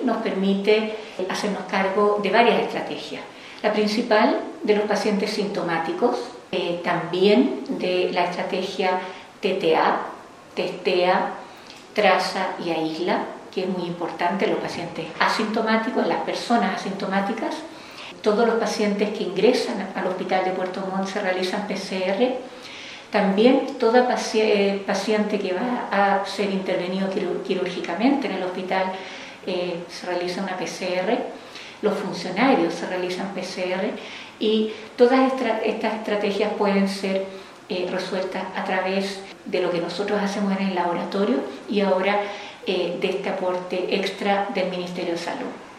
nos permite hacernos cargo de varias estrategias. La principal, de los pacientes sintomáticos, también de la estrategia TTA, testea, traza y aísla, que es muy importante en los pacientes asintomáticos, en las personas asintomáticas. Todos los pacientes que ingresan al hospital de Puerto Montt se realizan PCR. También toda paciente que va a ser intervenido quirúrgicamente en el hospital se realiza una PCR. Los funcionarios se realizan PCR y todas estas estrategias pueden ser resueltas a través de lo que nosotros hacemos en el laboratorio y ahora de este aporte extra del Ministerio de Salud.